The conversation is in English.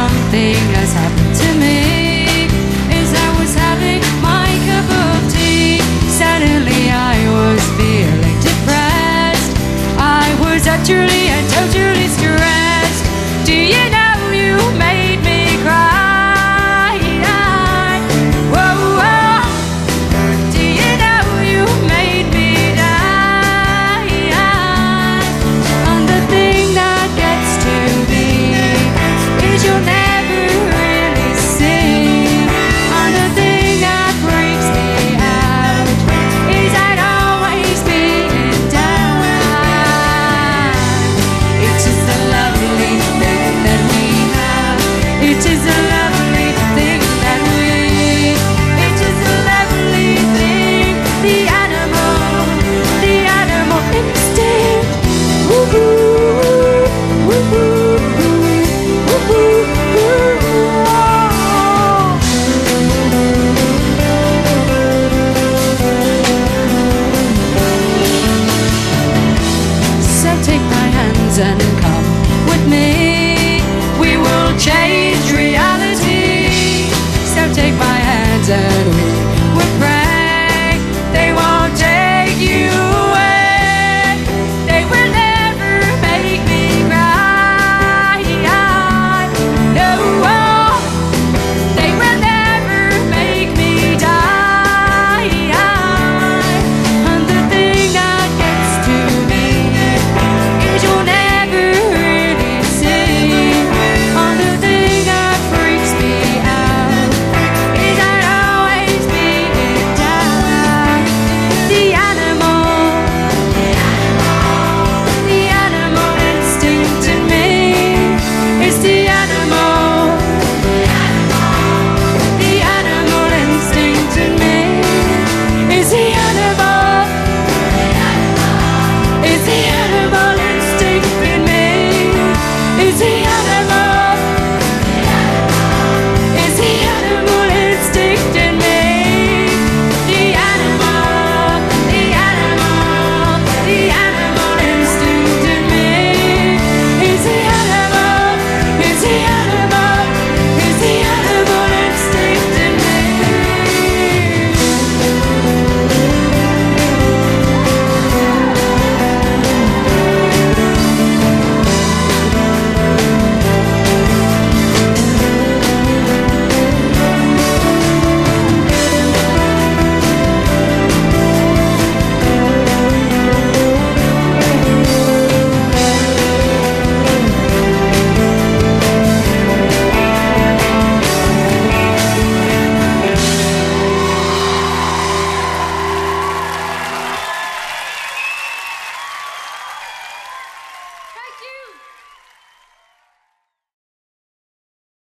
something has happened to me. As I was having my cup of tea, suddenly I was feeling depressed. I was utterly and totally stressed. Do you know you made me cry? Whoa, whoa. Do you know you made me die? And the thing that gets to me is you'll never really see. And the thing that freaks me out is I'd always be in doubt. It is a lovely thing that we have. It is a lovely thing that we. It is a lovely thing. The animal instinct. Woo-hoo, woo-hoo, woo-hoo, So take my hands and